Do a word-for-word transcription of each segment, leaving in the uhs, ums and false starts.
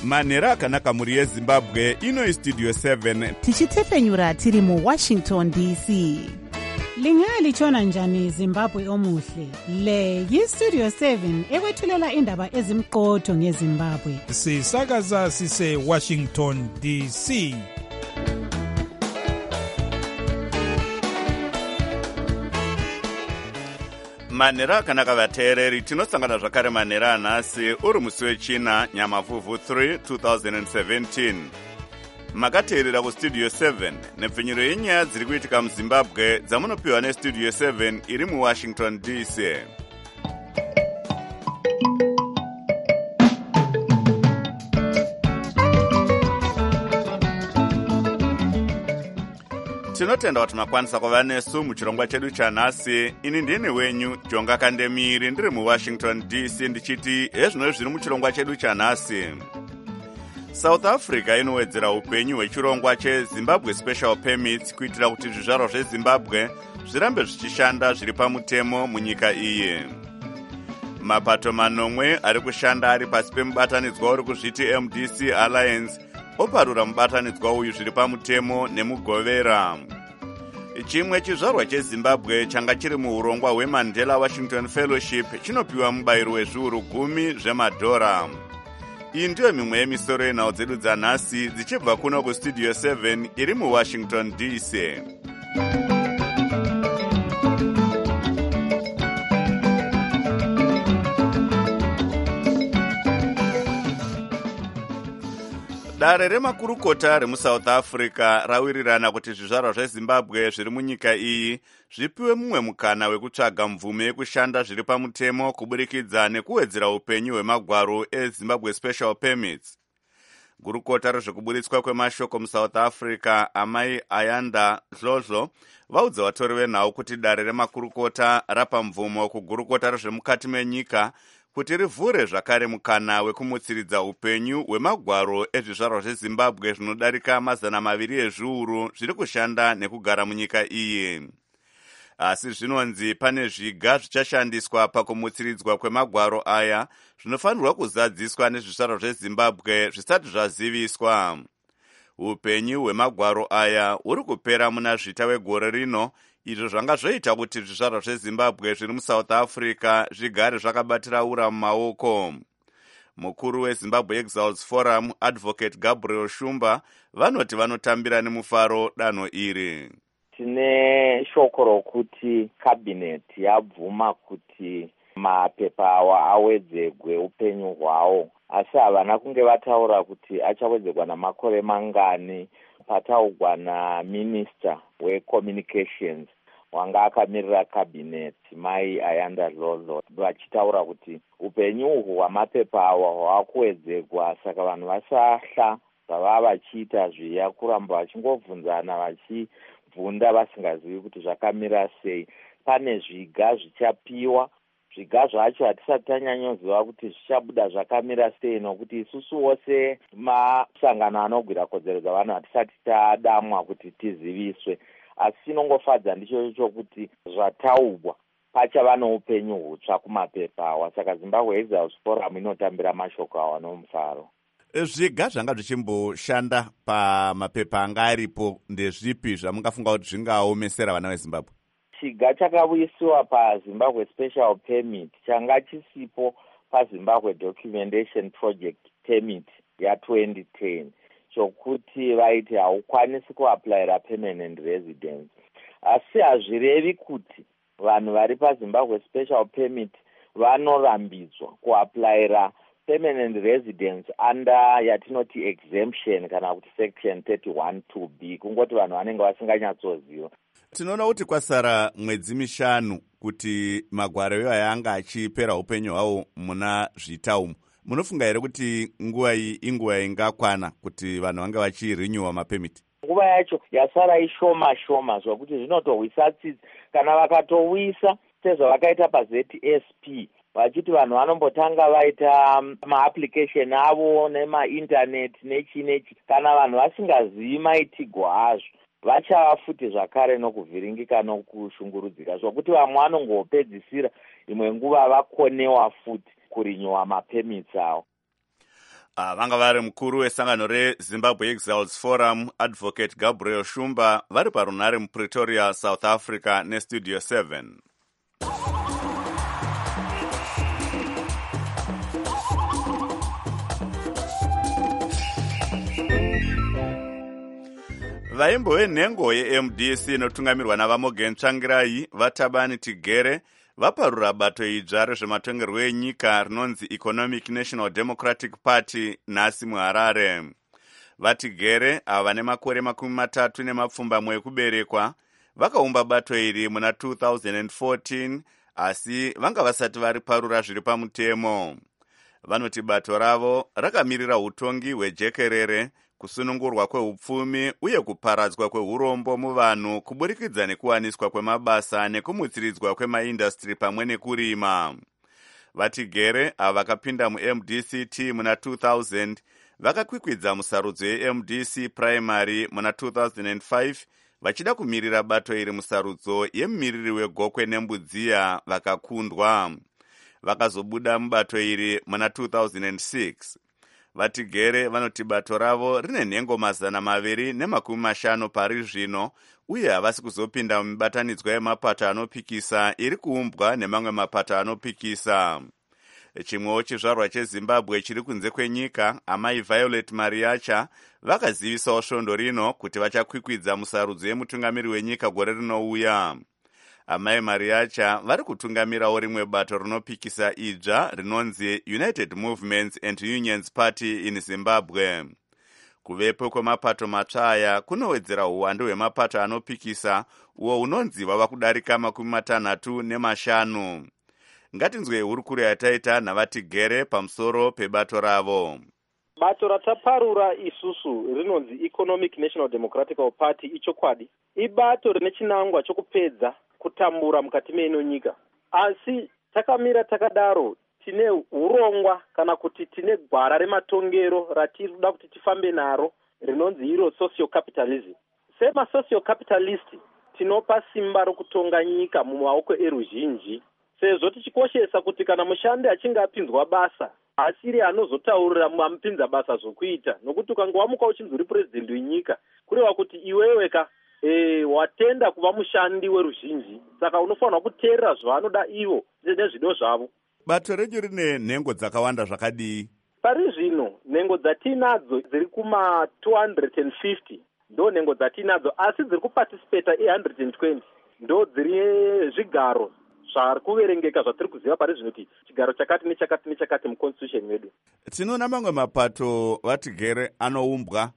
manhero akanaka mhuri yezimbabwe. Ino Studio seven tichitefenyura tiri mu Washington D C. Lingalitshona njani Zimbabwe omuhle? Le yi-Studio seven ekwethulela indaba ezimqotho ngeZimbabwe. Sisakaza sise Washington D C. manhero akanaka vateereri, tinosangana zvakare manhero anhasi uri musi wechina nyamavhuvhu three twenty seventeen. Makateerera kustudio seven nepfenyuro yenyaya dziri kuitika muzimbabwe dzamunopiwa nestudio seven iri muwashington D C. Tinotenda kuti makwanisa kuva nesu muchirongwa chedu chanhasi. Ini ndini wenyu Jonga Kandemiri ndiri muwashington D C ndichiti hezvino zviri muchirongwa chedu chanhasi. South Africa inowedzera upenyu hwechirongwa cheZimbabwe Special Permits kuitira kuti zvizvarwa zveZimbabwe zvirambe zvichishanda zviri pamutemo munyika iyi. Mapato manomwe ari kushanda ari pasi pemubatanidzwa uri kuzviti M D C Alliance oparura mubatanidzwa uyu zviri pamutemo nemugovera. Chimwe chizvarwa cheZimbabwe changa chiri muurongwa hweMandela Washington Fellowship chinopiwa mubayiro wezviuru gumi zvemadhora. Iyi ndiyo mimwe yemisoro yenhau dzedu dzanhasi dzichibva kuno kustudio seven iri muwashington D C. Dare remakurukota remuSouth Africa rawirirana kuti zvizvarwa zveZimbabwe zviri munyika iyi zvipiwe mumwe mukana wekutsvaga mvume yekushanda zviri pamutemo kuburikidza nekuwedzera upenyu hwemagwaro eZimbabwe Special Permits. Gurukota rezvekuburitswa kwemashoko muSouth Africa Amai Ayanda Dlodlo vaudza vatori venhau kuti dare remakurukota rapa mvumo kugurukota rezvemukati menyika kuti rivhure zvakare mukana wekumutsiridza upenyu hwemagwaro ezvizvarwa zveZimbabwe zvinodarika mazana maviri ezviuru zviri kushanda nekugara munyika iyi. Asi zvinonzi pane zviga zvichashandiswa pakumutsiridzwa kwemagwaro aya zvinofanirwa kuzadziswa nezvizvarwa zveZimbabwe zvisati zvaziviswa. Upenyu hwemagwaro aya huri kupera muna zvita wegore rino, izvo zvanga zvoita kuti zvizvarwa zveZimbabwe zviri muSouth Africa zvigare zvakabatira ura mumaoko. Mukuru weZimbabwe Exiles Forum Advocate Gabriel Shumba vanoti vanotambira nemufaro danho iri. Tine shoko rokuti kabineti yabvuma kuti mapepa awa awedzegwe upenyu hwawo, asi havana kunge vataura kuti achawedzegwa namakore mangani. Pataugwa naMinister weCommunications wanga akamirira kabineti Mai Ayanda Dlodlo vachitaura kuti upenyu uhwu hwamapepa awa hwakuwedzegwa, saka vanhu vasahla zvava vachiita zviya kuramba vachingovhunzana vachibvunda vasingazivi kuti zvakamira sei. Pane zviga zvichapiwa, zviga zvacho hatisati tanyanyoziva kuti zvichabuda zvakamira sei, nokuti isusu wose masangano anogwira kodzero dzavanhu hatisati tadamwa kuti tiziviswe. Asi chinongofadza ndicho chokuti zvataurwa pachava noupenyu hutsva kumapepa awa, saka Zimbabwe Exiles Forum inotambira mashoko awa nomufaro. Zviga zvanga zvichimboshanda pamapepa anga aripo ndezvipi zvamungafunga kuti zvingaomesera vana veZimbabwe? Chiga chakauyisiwa paZimbabwe Special Permit changa chisipo paZimbabwe Documentation Project Permit ya twenty ten, chokuti vaiti haukwanisi kuaplayira permanent residence. Asi hazvirevi kuti vanhu vari paZimbabwe Special Permit vanorambidzwa kuaplayira permanent residence under yatinoti exemption kana kuti section thirty-one two B, kungoti vanhu vanenge vasinganyatsoziva. Tinoona kuti kwasara mwedzi mishanu kuti magwaro iwaya anga achipera upenyu hwawo muna zvita umu. Munofunga here kuti nguva iyi inguva ingakwana kuti vanhu vange vachirenewa mapemiti? Nguva yacho yasara ishoma shoma zvokuti zvinotohwisa tsitsi. Kana vakatowisa sezvavakaita paZ S P vachiti vanhu vanombotanga vaita maapplication avo nemainternet nechi nechi, kana vanhu vasingazivi maitigwo azvo vachava futi zvakare nokuvhiringika nokushungurudzika, zvokuti vamwe vanongopedzisira imwe nguva vakonewa futi kurinyowa mapemits avo. Uh, vanga vari mukuru wesangano reZimbabwe Exiles Forum Advocate Gabriel Shumba vari parunhare muPretoria, South Africa neStudio seven. Vaimbo venhengo yeM D C inotungamirwa naVamogen Tsvangirai Vatabani Tigere vaparura bato idzva rezvematongerwo enyika rinonzi Economic National Democratic Party nhasi muHarare. Vatigere ava vane makore makumi matatu nemapfumbamwe ekuberekwa vakaumba bato iri muna two thousand fourteen, asi vanga vasati variparura zviri pamutemo. Vanoti bato ravo rakamirira utongi hwejekerere, kusunungurwa kweupfumi uye kuparadzwa kweurombo muvanhu kuburikidza nekuwaniswa kwemabasa nekumutsiridzwa kwemaindastri pamwe nekurima. Vatigere ava vakapinda muM D C T muna two thousand vakakwikwidza musarudzo yeM D C primary muna two thousand five vachida kumirira bato iri musarudzo yemumiriri wegokwe neMbudziya vakakundwa. Vakazobuda mubato iri muna two thousand six. Vatigere vanoti bato ravo rine nhengo mazana maviri nemakumi mashanu pari zvino uye havasi kuzopinda mumibatanidzwa yemapato anopikisa iri kuumbwa nemamwe mapato anopikisa. Chimwewo chizvarwa cheZimbabwe chiri kunze kwenyika, amai Violet Mariacha vakazivisawo svondo rino kuti vachakwikwidza musarudzo yemutungamiri wenyika gore rinouya. Amai Mariacha vari kutungamirawo rimwe bato rinopikisa idzva rinonzi United Movements and Unions Party in Zimbabwe. Kuvepo kwemapato matsva aya kunowedzera uwandu hwemapato anopikisa uwo unonzi wava kudarika makumi matanhatu nemashanu. Ngatinzwe hurukuro yataita naVatigere pamusoro pebato ravo. Bato rataparura isusu rinonzi Economic National Democratic Party ichokwadi. Ibato rine chinangwa chokupedza kutambura mukati meino nyika. Asi takamira takadaro tine urongwa kana kuti tine gwara rematongero ratiri kuda kuti tifambe naro rinonzi iro socio capitalism. Sema socio capitalist tinopa simba rokutonga nyika mumaoko eruzhinji, sezvo tichikoshesa kuti kana mushandi achinge apinzwa basa asiri anozotaurira mupinza basa zvokuita, nokuti ukange wamuka uchinzi uri president wenyika kureva kuti iwewe ka E, watenda kuva mushandi weruzhinji, saka unofanira kuteerera zvavanoda ivo nezvido zvavo. Bato renyu rine nhengo dzakawanda zvakadii? Pari zvino nhengo dzatinadzo dziri kuma two hundred fifty ndo nhengo dzatinadzo, asi dziri kuparticipata one hundred twenty ndo dziri zvigaro zvari kuverengeka zvatiri kuziva pari zvino kuti chigaro chakati nechakati nechakati muconstitution medu. Tinoona mamwe mapato Vatigere anoumbwa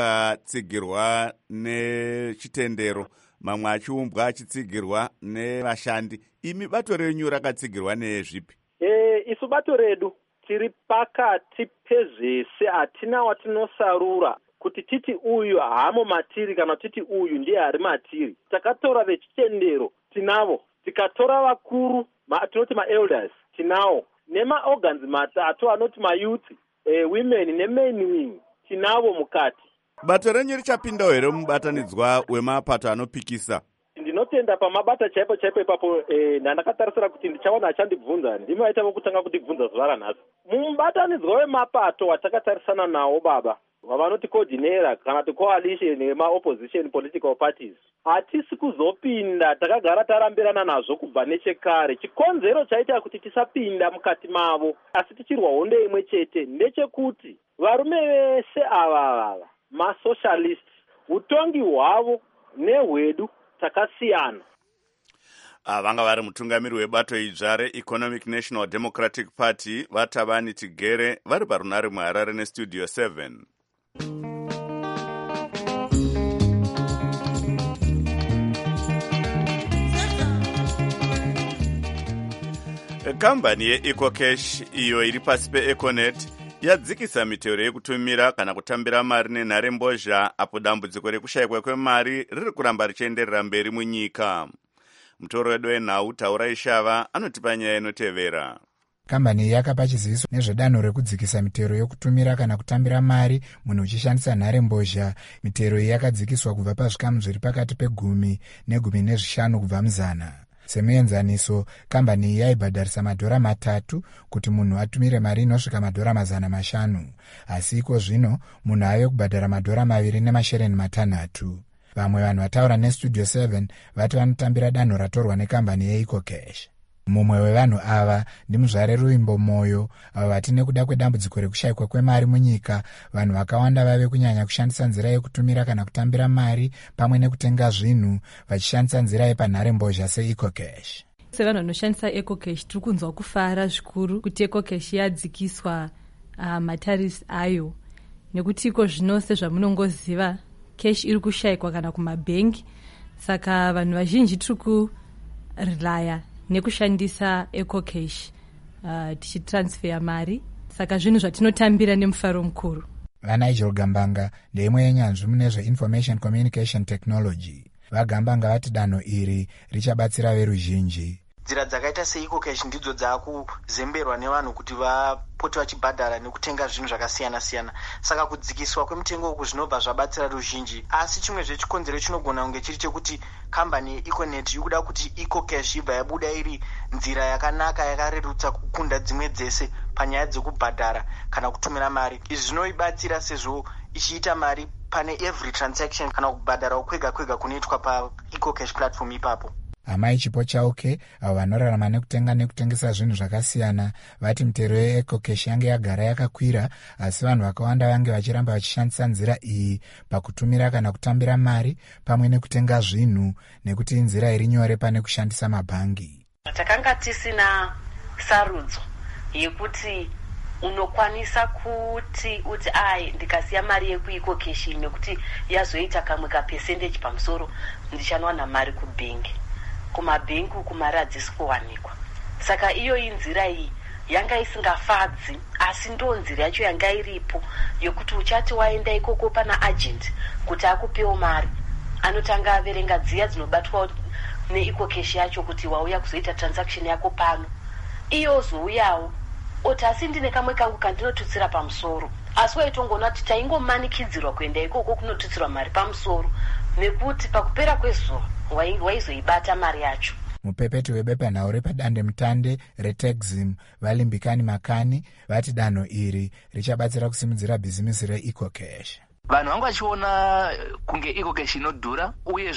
akatsigirwa nechitendero, mamwe achiumbwa achitsigirwa nevashandi. Imi bato renyu rakatsigirwa nezvipi? E, isu bato redu tiri pakati pezvese, hatina watinosarura kuti titi uyu hamo matiri kana titi uyu ndiye hari matiri. Takatora vechitendero tinavo, tikatora vakuru tinoti maelders tinavo, nemaorgans matatu anoti mayouth, e, women nemain wing tinavo mukati. Bato renyu richapindawo here mubatanidzwa wemapato anopikisa? Ndinotenda pamabata chaipo chaipo ipapo. E, ndandakatarisira kuti ndichaona achandibvunza, ndimo aita vokutanga kutibvunza zuva ranhasi. Mubatanidzwa wemapato watakatarisana nawo baba wavanoti coordinator kana kuti coalition yema-opposition political parties, hatisi kuzopinda, takagara tarambirana nazvo kubva nechekare. Chikonzero chaita kuti tisapinda mukati mavo asi tichirwa hondo imwe chete ndechekuti varume vese ava vava masocialist, utongi hwavo nehwedu takasiyana. Vanga vari mutungamiri webato idzva reEconomic National Democratic Party Vatabani Tigere vari parunhare muHarare neStudio seven. Kambani yeEcocash iyo iri pasi peEconet yadzikisa mitero yekutumira kana kutambira mari nenharembozha apo dambudziko rekushayikwa kwemari riri kuramba richienderera mberi munyika. Mutoro wedu wenhau Taura Ishava anotipa nyaya inotevera. Kambani yakapa chiziviso nezvedanho rekudzikisa mitero yokutumira kana kutambira mari munhu uchishandisa nharembozha. Mitero iyi yakadzikiswa kubva pazvikamu zviri pakati pegumi negumi nezvishanu kubva muzana. Semuenzaniso, kambani iyi yaibhadharisa madhora matatu kuti munhu atumire mari inosvika madhora mazana mashanu. Asi iko zvino munhu ave kubhadhara madhora maviri nemashereni matanhatu. Vamwe vanhu vataura nestudio seven vati vanotambira danho ratorwa nekambani yeEcocash. Mumwe wevanhu ava ndimuzvare Ruimbo Moyo, avo vati nekuda kwedambudziko rekushayikwa kwemari munyika, vanhu vakawanda vave kunyanya kushandisa nzira yekutumira kana kutambira mari pamwe nekutenga zvinhu vachishandisa nzira yepanharembozha seEcocash. Sevanhu vanoshandisa Ecocash tiri kunzwa kufara zvikuru kuti Ecocash yadzikiswa uh, matarisi ayo, nekuti iko zvino sezvamunongoziva cash iri kushayikwa kana kumabhengi, saka vanhu vazhinji tiri kurilaya nekushandisa Ecocash uh, tichitransfer mari, saka zvinhu zvatinotambira nemufaro mukuru. VaNigel Gambanga ndeimwe yenyanzvi mune zve-information communication technology. VaGambanga vati danho iri richabatsira veruzhinji. Nzira dzakaita seEcocash ndidzo dzakuzemberwa nevanhu kuti vapote vachibhadhara nekutenga zvinhu zvakasiyana siyana. Saka kudzikiswa kwemutengo uku zvinobva zvabatsira ruzhinji. Asi chimwe zvechikonzero chinogona kunge chiri chekuti kambani yeEconet ikuda kuti Ecocash ibva yabuda iri nzira yakanaka yakarerutsa kukunda dzimwe dzese panyaya dzekubhadhara kana kutumira mari. Izvi zvinoibatsira sezvo ichiita mari pane every transaction kana kubhadhara kwega kwega kunoitwa paEcocash platform ipapo. Amai Chipo Chauke, avo vanorarama nekutenga nekutengesa zvinhu zvakasiyana, vati mitero yeEcocash yange yagara yakakwira, asi vanhu vakawanda vange vachiramba vachishandisa nzira iyi pakutumira kana kutambira mari pamwe nekutenga zvinhu, nekuti nzira iri nyore pane kushandisa mabhangi. Takanga tisina sarudzo yekuti unokwanisa kuti uti ai ndikasiya mari yekuEcocash nekuti yazoita kamwe ka percentage pamusoro ndichanowana mari kubhengi. Kumabhengi kumari hadzisi kuwanikwa. Saka iyo inzira iyi yanga isingafadzi, asi ndo nzira yacho yanga iripo yokuti uchati waenda ikoko pana agent kuti akupewo mari, anotanga averenga dziya dzinobatwa neEcocash yacho kuti wauya kuzoita transaction yako pano. Iyo zouyawo oti asi ndine kamwe kangu kandinotutsira pamusoro, asi waitongona kuti taingomanikidzirwa kuenda ikoko kunotutsirwa mari pamusoro, nekuti pakupera kwezuva waizoibata mari yacho. Mupepeti webepanhau repadande mutande reTexim Valimbikani Makani vati danho iri richabatsira kusimudzira bhizimisi reEcocash. Vanhu vanga vachiona kunge Ecocash inodhura,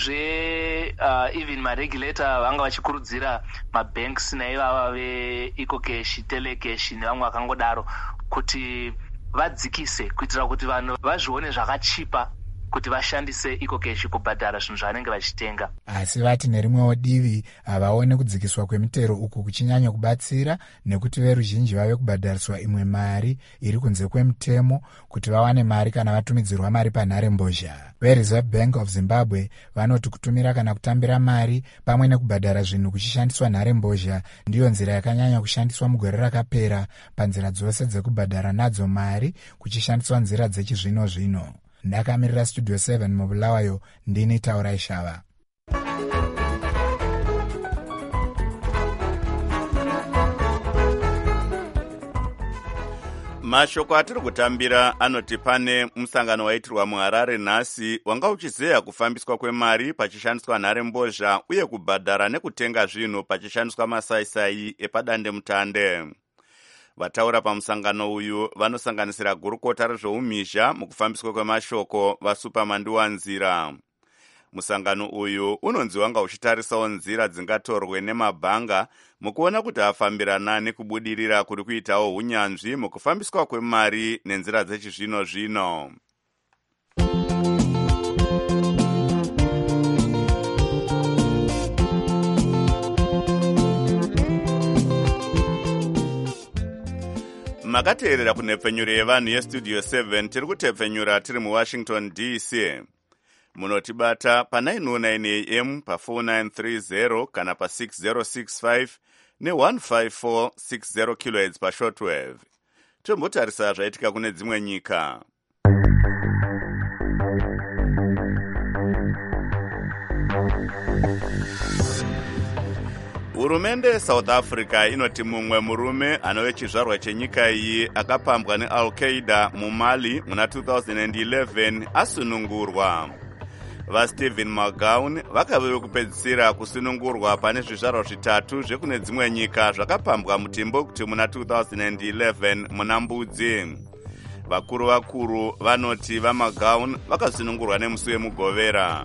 uyezve uh, even maregulator vanga vachikurudzira mabanks naivava veEcocash, Telecash nevamwe vakangodaro kuti vadzikise kuitira kuti vanhu vazvione zvakachipa kuti vashandise Ecocash kubhadhara zvinhu zvavanenge vachitenga. Asi vati nerimwewo divi havaone kudzikiswa kwemitero uku kuchinyanya kubatsira, nekuti veruzhinji vave kubhadhariswa imwe mari iri kunze kwemutemo kuti vawane mari kana vatumidzirwa mari panharembozha. VeReserve Bank of Zimbabwe vanoti kutumira kana kutambira mari pamwe nekubhadhara zvinhu kuchishandiswa nharembozha ndiyo nzira yakanyanya kushandiswa mugore rakapera panzira dzose dzekubhadhara nadzo mari kuchishandiswa nzira dzechizvino zvino. Ndakamirira Studio seven mubulawayo, ndini Taurai Shava. Mashoko atiri kutambira anoti pane musangano waitirwa muHarare nhasi wanga uchizeya kufambiswa kwemari pachishandiswa nharembozha uye kubhadhara nekutenga zvinhu pachishandiswa masaisai epadande mutande. Vataura pamusangano uyu vanosanganisira gurukota rezveumhizha mukufambiswa kwemashoko vaSupamandiwanzira. Musangano uyu unonzi wanga uchitarisawo nzira dzingatorwe nemabhanga mukuona kuti afambirana nekubudirira kuri kuitawo unyanzvi mukufambiswa kwemari nenzira dzechizvino zvino. Makateerera kunhepfenyuro yevanhu yestudio seven, tiri kutepfenyura tiri muWashington D C. Munotibata pa nine oh nine A M pa four nine three zero kana pa six zero six five ne one five four six zero kilohertz pa shortwave. Tombotarisa zvaitika kune dzimwe nyika. Hurumende South Africa inoti mumwe murume anove chizvarwa chenyika iyi akapambwa neAl-Qaeda muMali muna two thousand eleven asunungurwa. vaStephen McGowan vakave vekupedzisira kusunungurwa pane zvizvarwa zvitatu zvekune dzimwe nyika zvakapambwa mutimbo kuti muna two thousand eleven muna mbudzi. Vakuru vakuru vanoti vaMcGowan vakasunungurwa nemusi wemugovera.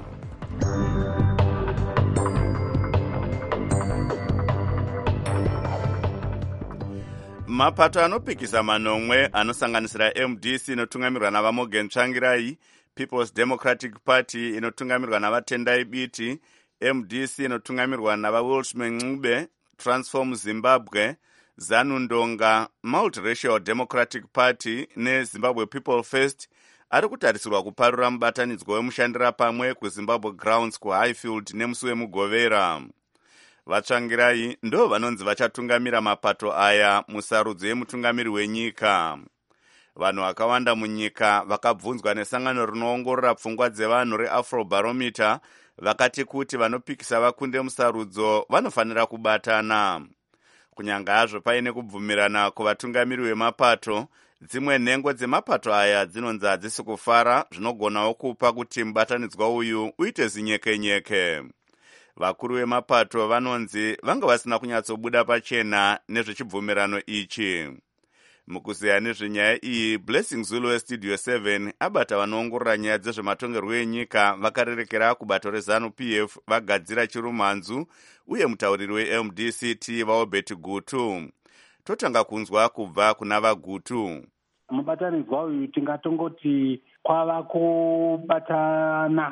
Mapato anopikisa manomwe anosanganisira M D C inotungamirwa navaMorgan Tsvangirai, People's Democratic Party inotungamirwa navatendai Biti, M D C inotungamirwa navaWelshman Ncube, Transform Zimbabwe, ZANU Ndonga, Multiracial Democratic Party neZimbabwe People First ari kutarisirwa kuparura mubatanidzwa wemushandira pamwe kuZimbabwe Grounds kuHighfield nemusi wemugovera. Vatsvangirai ndo vanonzi vachatungamira mapato aya musarudzo yemutungamiri wenyika. Vanhu vakawanda munyika vakabvunzwa nesangano rinoongorora pfungwa dzevanhu reAfrobarometer vakati kuti vanopikisa vakunde musarudzo vanofanira kubatana. Kunyanga hazvo paine kubvumirana kuvatungamiri vemapato, dzimwe nhengo dzemapato aya dzinonzi hadzisi kufara, zvinogonawo kupa kuti mubatanidzwa uyu uite zinyekenyeke. Vakuru vemapato vanonzi vanga vasina kunyatsobuda pachena nezvechibvumirano ichi. Mukuzeya nezvenyaya iyi, Blessing Zulu weStudio seven abata vanoongorora nyaya dzezvematongerwo enyika vakarerekera kubato reZANU P F vagadzira chirumanzu uye mutauriri weM D C T vaObert Gutu. Totanga kunzwa kubva kuna vaGutu. Mubatanidzwa uyu tingatongoti kwava kubatana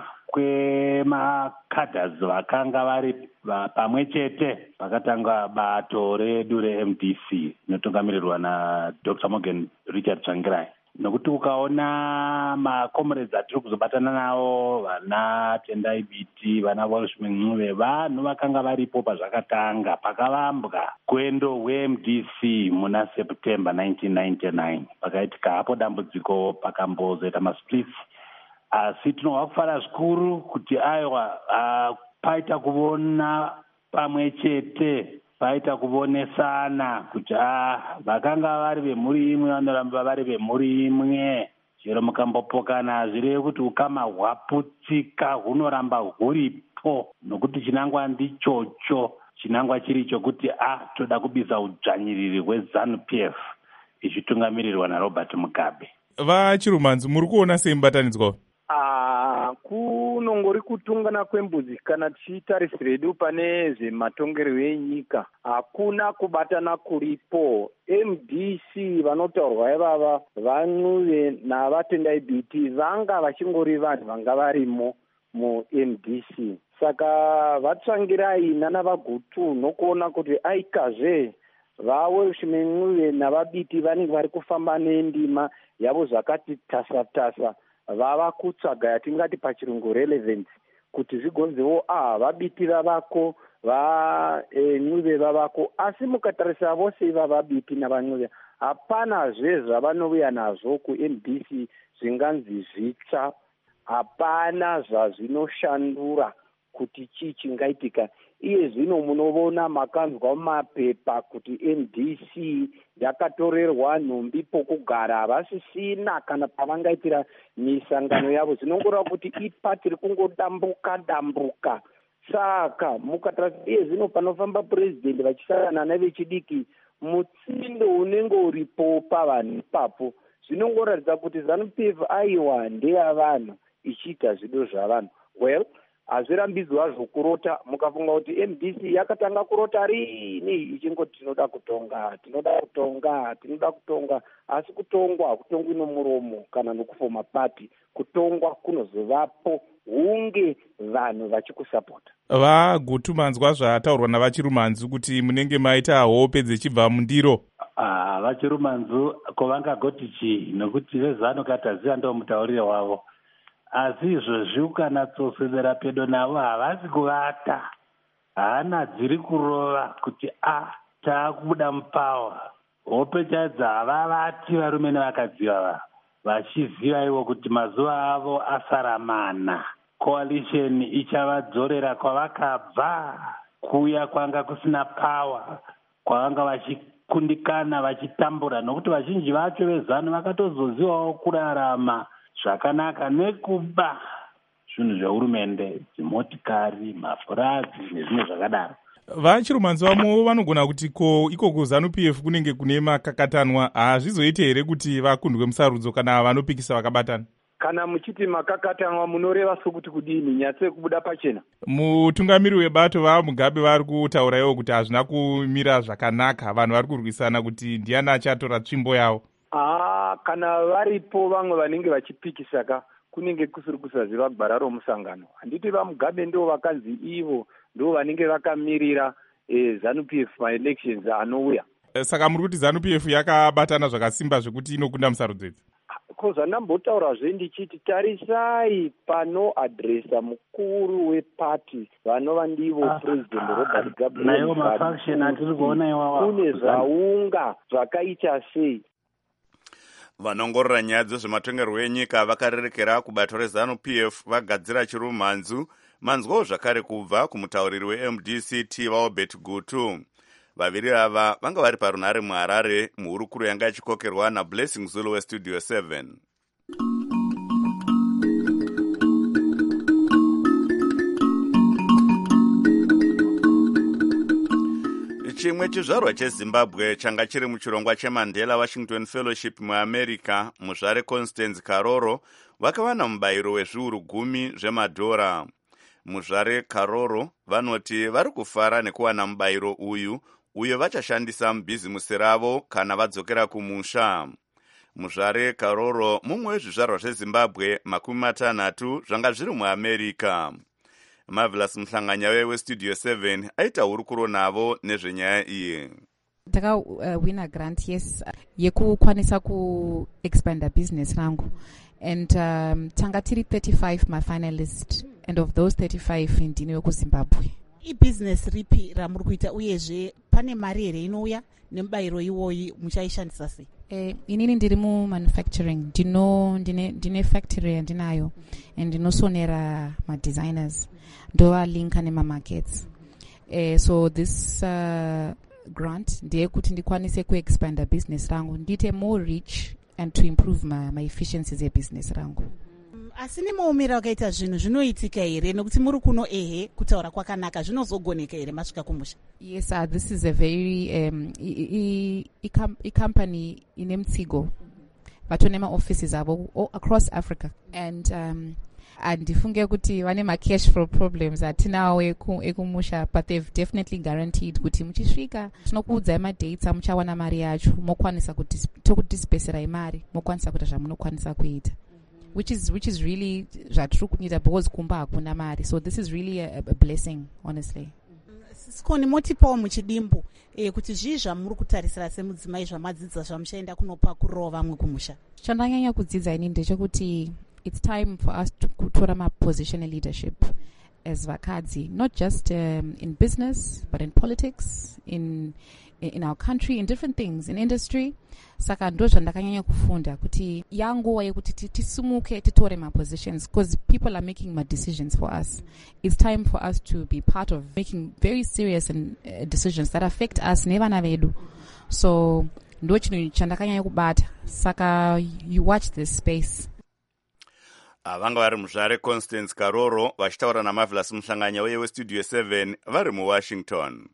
kwemakadhas vakanga vari pamwe chete pakatanga bato redu reM D C inotungamirirwa naDr Morgan Richard Tsvangirai. Nokuti ukaona makomrades atiri kuzobatana navo, vana Tendai Biti, vana Welshman Ncube, vanhu vakanga varipo pazvakatanga pakavambwa kwendo weM D C muna September nineteen ninety-nine. Pakaitika hapo dambudziko pakambozoita masplits. Asi tinohwa kufara zvikuru kuti aiwa uh, paita kuvona pamwe chete, paita kuvonesana kuti ah vakanga vari vemhuri imwe vanoramba vari vemhuri imwe. Chero mukambopokana zvireve kuti ukama hwaputsika hunoramba huripo, nokuti chinangwa ndichocho, chinangwa chiricho kuti ah toda kubiza udzvanyiriri hweZANU P F ichitungamirirwa naRobert Mugabe. Vachirumanzu, muri kuona sei mubatanidzwa? Ah, kunongori kutungana kwembudzi kana tichitarisira pane zvematongerwo enyika. Hakuna kubatana kuripo. M D C vanotaurwa ivava vaNcube navatendai Biti vanga vachingori vanhu vanga varimo muM D C. Saka vaTsvangirai nanavaGutu nokuona kuti aikazve vaWelshman Ncube navaBiti vanenge vari kufamba nendima yavo zvakati tasa-tasa, vava kutsvaga yatingati pachirungu relevance kuti zvigonzewo ah vaBiti vavako, vaNcube vavako. Asi mukatarisa vose ivava vaBiti navaNcube hapanazve zvavanouya nazvo kuM D C zvinganzi zvitsva, hapana zvazvinoshandura kuti chii chingaitika. Iye zvino munovona makanzwa mumapepa kuti M D C yakatorerwa nhumbi pokugara havasisina kana pavangaitira misangano yavo. Zvinongoreva kuti ipati riri kungodambuka dambuka. Saka mukatarisa iye zvino panofamba purezidendi vachisangana nevechidiki, mutsindo unenge uripo pavanhu ipapo zvinongoratidza kuti ZANU P F aiwa ndeyavanhu ichiita zvido zvavanhu. Well, hazvirambidzwa zvokurota mukafunga kuti M D C yakatanga kurota rini ichingoti tinoda kutonga tinoda kutonga tinoda kutonga. Asi kutongwa hakutongwi nomuromo kana nokufoma pati. Kutongwa kunozovapo hunge vanhu vachikusapota. VaGutu, manzwa zvataurwa navachirumanzu kuti munenge maita hope dzichibva mundiro? Ah, vachirumanzu kovangagoti chii, nokuti vezano kataziva ndo mutaurire wavo. Asi izvozvi ukanatsoswedera pedo navo havasi kuvata, hana dziri kurova kuti ah taakubuda mupawa. Hope chaidza havavati varume nevakadzi vava, vachiziva ivo kuti mazuva avo asaramana. Coalition ichavadzorera kwavakabva, kuya kwanga kusina pawa, kwavanga vachikundikana vachitambura, nokuti vazhinji vacho vezano vakatozozivawo kurarama zvakanaka nekuba zvinhu zvehurumende, dzimotikari, mafurazi nezvimwe zvakadaro. vachirumanzi vamo vanogona kuti ko ikoko ZANU-P F kunenge kune makakatanwa hazvizoite here kuti vakundwe musarudzo kana vanopikisa vakabatana? Kana muchiti makakatanwa munoreva sokuti kudini, nyatse kubuda pachena? Mutungamiri webato vaMugabe vari kutaura iwo kuti hazvina kumira zvakanaka, vanhu vari kurwisana kuti ndiani achatora tsvimbo yavo. Ah, kana varipo vamwe vanenge vachipikisa ka kunenge kusiri kusaziva gwara romusangano. Handiti vaMugabe ndo vakanzi ivo ndo vanenge vakamirira eh, ZANU-P F ma-elections anouya. Saka muri kuti ZANU-P F yakabatana zvakasimba zvekuti inokunda musarudzo idzi? Ko zvandambotaurazve ndichiti tarisai panoadresa mukuru wepati vanova ndivo ah, president ah, Robert Gabriel kune zvaunga zvakaita sei. Vanongorora nyaya dzezvematongerwo enyika vakarerekera kubato reZANU-P F vagadzira chirumhanzu manzwawo zvakare kubva kumutauriri we-M D C T vaObert Gutu. Vaviri ava vanga vari parunhare muHarare muhurukuro yanga ichikokerwa naBlessing Zulu weStudio seven. Chimwe chizvarwa cheZimbabwe changa chiri muchirongwa cheMandela Washington Fellowship muAmerica, muzvare Constance Karoro vakawana mubayiro wezviuru gumi zvemadhora. Muzvare Karoro vanoti vari kufara nekuwana mubayiro uyu uyo vachashandisa mubhizimusi ravo kana vadzokera kumusha. Muzvare Karoro mumwe wezvizvarwa zveZimbabwe makumi matanhatu zvanga zviri muAmerica. Marvelous Mhlanganya weStudio seven aita hurukuro navo nezvenyaya iyi. Taka uh, wina grant yes yekukwanisa ku expanda business rangu, and um, tanga tiri thirty-five ma finalist, and of those thirty-five ndine yokuZimbabwe. ibusiness ripi ramuri kuita uyezve pane mari here inouya nemubayiro iwoyi muchaishandisa sei? Eh, inini ndiri mu manufacturing, ndino ndine ndine factory yandinayo, and ndinosonera ma designers ndova linka nema markets. Eh, so this uh, grant ndiye kuti ndikwanise ku expanda business rangu, ndite more rich and to improve my, my efficiencies e business rangu. Asi nemuumira wakaita zvinhu zvinoitika here nekuti muri kuno ehe kutaura kwakanaka zvinozogoneka here masvika kumusha? Yes, uh, this is a very um, i, i, i, i company ine mutsigo vatone ma-offices avo across Africa, and um, andifunge kuti vane ma-cash flow problems atinawo ekumusha, but they've definitely guaranteed kuti muchisvika tinokuudzai madates amuchawana mari yacho mokwanisa tokudispeserai mari mokwanisa kuita zvamunokwanisa kuita, which is which is really zvatiri kuita because kumba hakuna mari, so this is really a, a blessing honestly. Sikoni motipawo muchidimbu eh, kuti zvii zvamuri kutarisira semudzimai zvamadzidza zvamuchaenda kunopa kurova vamwe kumusha? Chandanyanya kudzidza ini ndechekuti it's time for us to kutora ma position in leadership as vakadzi, not just um, in business but in politics, in in our country, in different things, in industry. Saka ndo zvandakanyanya kufunda kuti yanguva yekuti tisumuke titore ma positions, because people are making my decisions for us. It's time for us to be part of making very serious and uh, decisions that affect us nevana vedu. So ndo chinhu chandakanyanya kubata, saka you watch this space. Vanga vari muzvare Constance Karoro vachitaura naMarvelous Mhlanganya weStudio seven vari muWashington.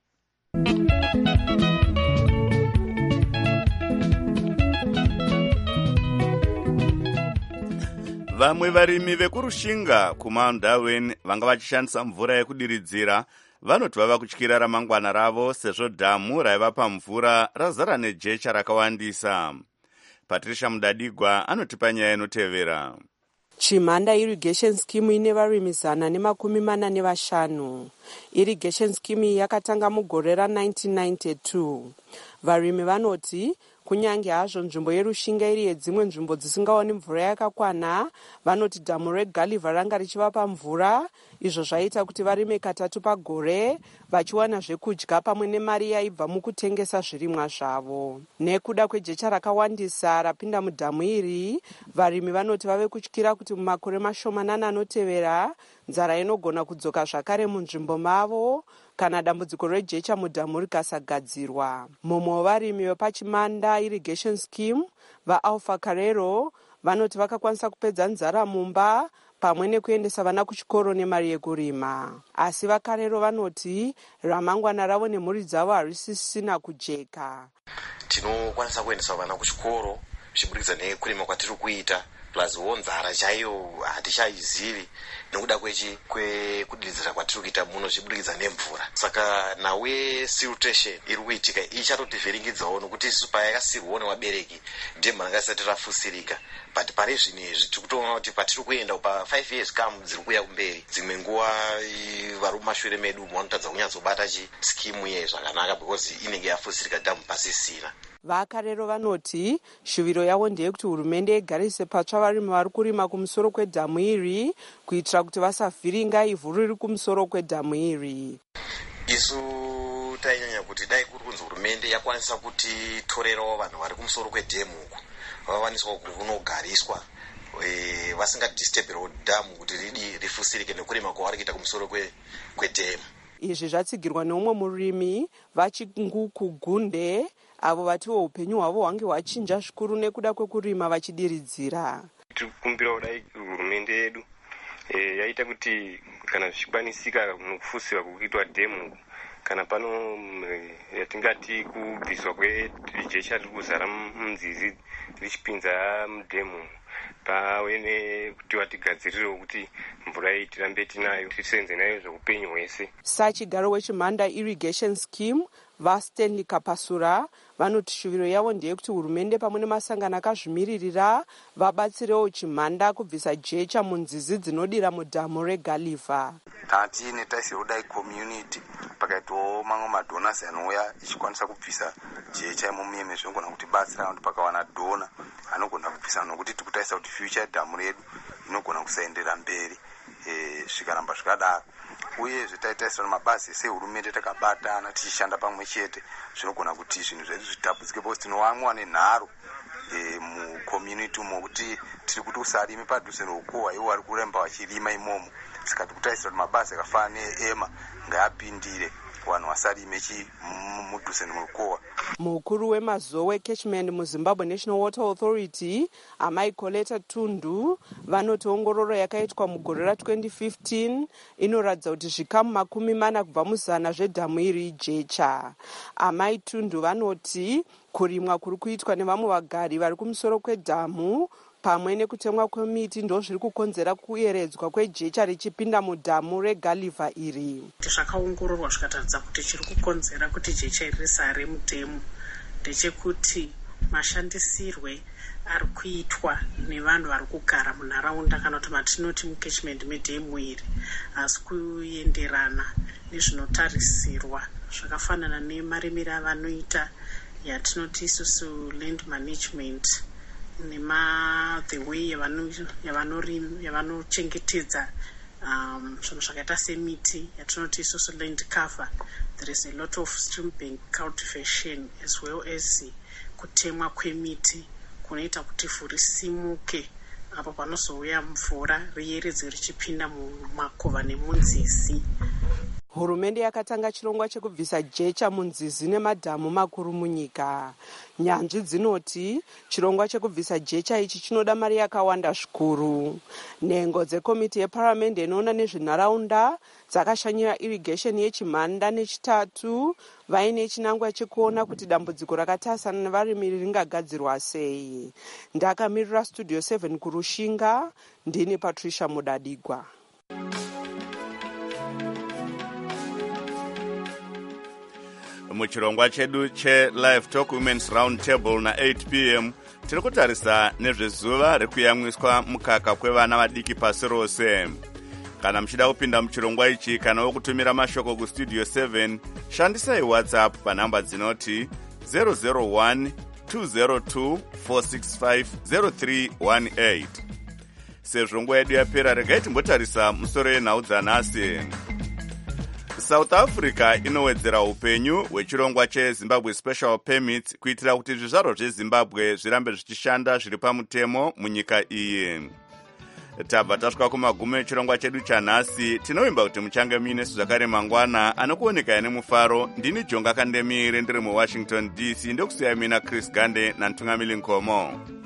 Vamwe varimi vekurushinga kuMount Darwin vanga vachishandisa mvura yekudiridzira vanoti vava kutyira ramangwana ravo sezvo dhamu raivapa mvura razara nejecha rakawandisa. Patricia Mudadigwa anotipa nyaya inotevera. Chimhanda irrigation scheme ine varimi zana nemakumi mana nevashanu. Irrigation scheme yakatanga mugore ra-nineteen ninety-two. Varimi vanoti kunyange hazvo nzvimbo yerushinga iri yedzimwe nzvimbo dzisingaoni mvura yakakwana, vanoti dhamu reGulliver ranga richivapa mvura, izvo zvaita kuti varime katatu pagore vachiwana zvekudya pamwe nemari yaibva mukutengesa zvirimwa zvavo. Nekuda kwejecha rakawandisa rapinda mudhamu iri, varimi vanoti vave kutyira kuti mumakore mashomanana anotevera nzara inogona kudzoka zvakare munzvimbo mavo kana dambudziko rejecha mudhamu rikasagadzirwa. Mumwe wevarimi vepachimanda irrigation scheme vaAlpha Carrero vanoti vakakwanisa kupedza nzara mumba pamwe nekuendesa vana kuchikoro nemari yekurima. Asi vakarero vanoti ramangwana ravo nemhuri dzavo harisisina kujeka. Tinokwanisa kuendesa vana kuchikoro zvichibudikidza nekurima kwatiri kuita, plus nzara chaiyo hatichaizivi nekuda kwechi kwekudiridzira kwatiri kuita muno zvichibudikidza nemvura. Saka nawe siltation iri kuitika ichatotivhiringidzawo nokuti isu payakasirwawo nevabereki ndemhaka risati rafusirika. But pari zvinezvi tiri kutoona kuti patiri kuenda pa five years kam dziri kuuya kumberi, dzimwe nguva vari mumashure medu vanotadza kunyatsobata chi skimu iye zvakanaka because inenge yafusirika dhamu pasisina. Vakarero vanoti shuviro yavo ndeyekuti hurumende igarise patsva varimi vari kurima kumusoro kwedhamu iri kuitira kuti vasavhiringa ivhu riri kumusoro kwedhamu iri. Isu tainyanya kuti dai kuri kunzi hurumende yakwanisa kuti torerawo vanhu vari kumusoro kwedhamu uku vavawaniswa kunogariswa e, vasingadistebherawo dhamu kuti ridi rifusirike nekurima kwavari kuita kumusoro kwedhamu. Izvi zvatsigirwa neumwe murimi vachinguku gunde avo vatiwo upenyu hwavo hwange hwachinja zvikuru nekuda kwekurimwa vachidiridzira. Tikumbira kudai hurumende yedu e, yaita kuti kana zvichikwanisika nokufusirwa kuitwa dhemu kana pano yatingati kubviswa kwejecha riri kuzara munzizi richipinza mudhemu pave nekuti vatigadzirirewo kuti mvura iyi tirambe tinayo tisenze nayo zveupenyu hwese. Sachigaro wechimhanda irrigation scheme vaStanley Kapasura vanoti shuviro yavo ndeyekuti hurumende pamwe nemasangano akazvimiririra vabatsirewo chimhanda kubvisa jecha munzizi dzinodira mudhamu reGalliver. Tatine taisiro dai community pakaitawo mamwe madonasi anouya ichikwanisa kubvisa jecha imomuyeme zvinogona kuti batsira kuti pakawana dona anogona kubvisa nokuti tikutaisa kuti future dhamu redu inogona kusaendera mberi e, zvikaramba zvikadaro. Uye zvitaitaiswa mabasa sehurumende takabatana tichishanda pamwe chete zvinogona kuti zvinhu zvedu zvitapudzike posi tinowamwa nenharo e, mucommunity umo kuti tiri kuti usarime padhuze noukohwa iwo vari kuremba vachirima imomo. Saka tikutaisira kuti mabasa akafana neema ngaapindire vanhu vasarime chi mudhuze nemukohwa. Mukuru wemazowe Catchment muZimbabwe National Water Authority Amai Coletta Tundu vanoti ongororo yakaitwa mugore ra twenty fifteen inoratidza kuti zvikamu makumi mana kubva muzana zvedhamu iri jecha. Amai Tundu vanoti kurimwa kuri kuitwa nevamwe vagari vari kumusoro kwedhamu pamwe nekutemwa kwemiti ndo zviri kukonzera kuyeredzwa kwejecha richipinda mudhamu reGalliver iri. Zvakaongororwa zvikataridza kuti chiri kukonzera kuti jecha iri risare mudhamu ndechekuti mashandisirwe ari kuitwa nevanhu vari kugara munharaunda kana kuti matinoti mukatchment medhamu iri asi kuenderana nezvinotarisirwa zvakafanana nemarimiro avanoita yatinoti isusu land management nema the way yavanochengetedza um, zvinhu zvakaita semiti yatinoti isusu land cover. There is a lot of stream bank cultivation as well as kutemwa kwemiti kunoita kuti ivhu risimuke apo panozouya mvura riyeredze richipinda mumakova nemunzizi. Hurumende yakatanga chirongwa chekubvisa jecha munzizi nemadhamu makuru munyika. Nyanzvi dzinoti chirongwa chekubvisa jecha ichi chinoda mari yakawanda zvikuru. Nhengo dzekomiti yeparamende inoona nezvenharaunda dzakashanyira irrigation yechimhanda nechitatu vaine chinangwa chekuona kuti dambudziko rakatasana nevarimi ringagadzirwa sei. Ndakamirira Studio seven kurushinga, ndini Patricia Mudadigwa. Muchirongwa chedu che Live Talk Women's Round Table na eight p m tiri kutarisa nezvezuva rekuyamwiswa mukaka kwevana vadiki pasi rose. Kana muchida kupinda muchirongwa ichi kana wokutumira mashoko ku Studio seven, shandisai WhatsApp panhamba dzinoti zero zero one two zero two four six five zero three one eight. Sezvo nguva yedu yapera, regai timbotarisa musoro yenhau dzanhasi. South Africa inowedzera upenyu hwechirongwa cheZimbabwe Special Permits kuitira kuti zvizvarwa zveZimbabwe zvirambe zvichishanda zviri pamutemo munyika iyi. Tabva tasvika kumagumo echirongwa chedu chanhasi. Tinovimba kuti muchange muine zvakare mangwana anokuoneka nemufaro. Ndini Jonga Kandemire ndiri muWashington D C, ndokusiyai mina Chris Gande nantungamili Nkomo.